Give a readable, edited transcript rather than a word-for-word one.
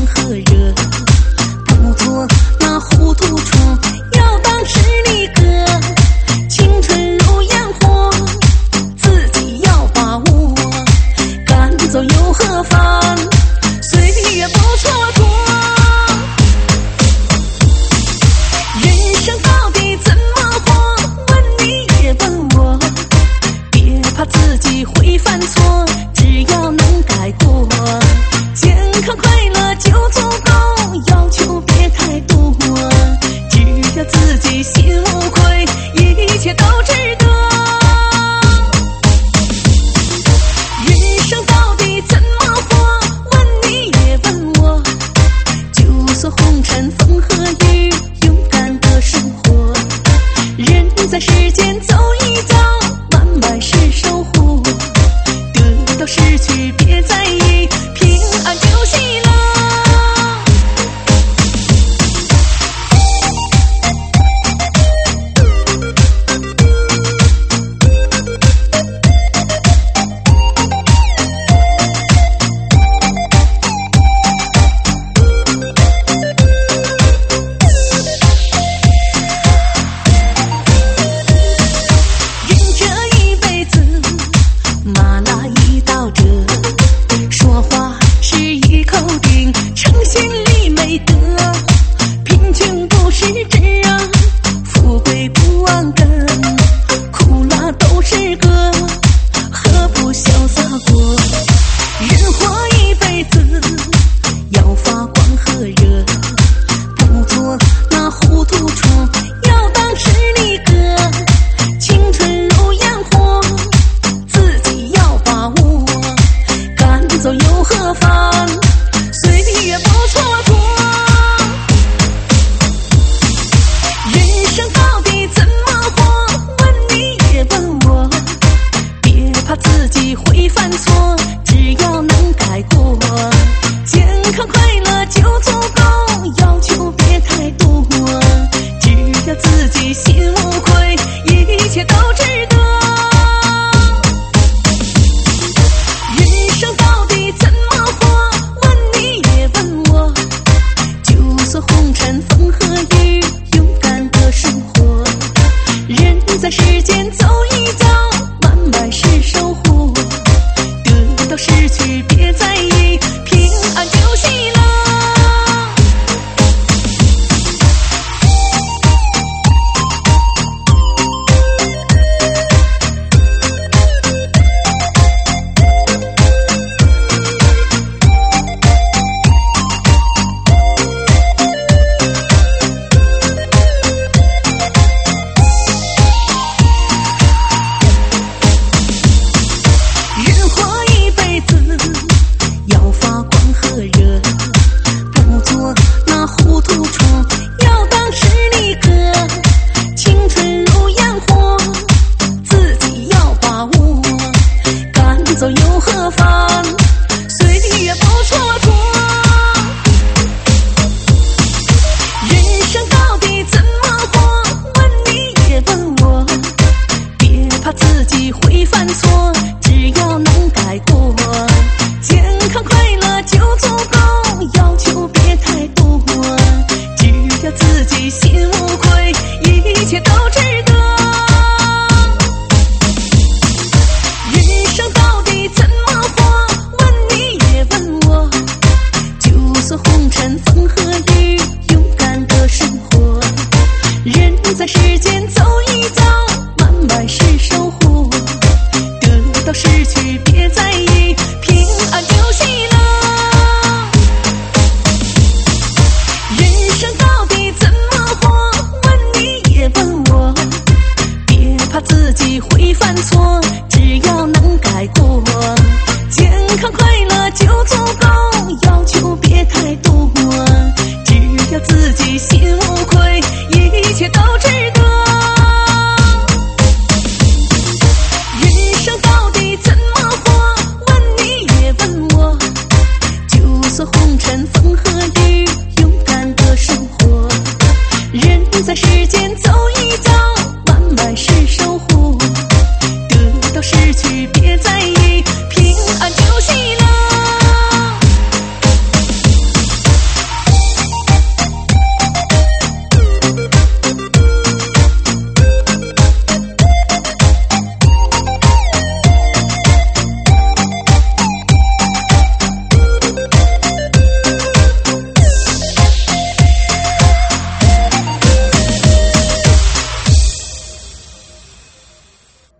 和热，不做那糊涂虫，要当实力哥。青春如烟火，自己要把握，赶走又何妨，岁月不蹉跎。人生到底怎么活？问你也问我，别怕自己会犯错，只要能改过。健康快乐就足够，要求别太多，只要自己心无愧，一切都值得。人生到底怎么活？问你也问我，就算红尘风和雨，勇敢的生活。人在世间走一遭，慢慢是收获，得到失去别在意，平安就喜乐。人这一辈子马拉一道折，说话是一口定，诚信里没得。贫穷不是纸啊，富贵不忘根，苦辣都是歌，何不潇洒过？人活一辈子要发光和热，不做那糊涂虫，要当实力哥。青春如烟火，自己要把握，赶走又何妨，岁月不蹉跎。人生到底怎么活？问你也问我，别怕自己会犯错，只要能改过。健康快乐就足够，要求别太多，只要自己心无愧，一切都值得。人生到底怎么活？问你也问我，就算红尘风和雨，勇敢的生活。人在世间走一遭，慢慢是收获，得到失去别在意，平安就喜乐。人活一辈子要发光和热，不做那糊涂虫，要当实力哥。青春如烟火，自己要把握，赶走又何妨，岁月不蹉跎。人生到底怎么活？问你也问我，别怕自己会犯错，只要能改过。健康快乐就足够，要求别太多，只要自己心无愧，一切都值得。人生到底怎么活？问你也问我，就算红尘风和雨，勇敢的生活。人在世间走一遭，慢慢是收获，得到失去别在意，平安就喜乐。人生到底怎么活？问你也问我，别怕自己会犯错，只要能改过。健康快乐就足够，要求别太多，只要自己心无愧，一切都值得。人生到底怎么活？问你也问我，就算红尘风和雨，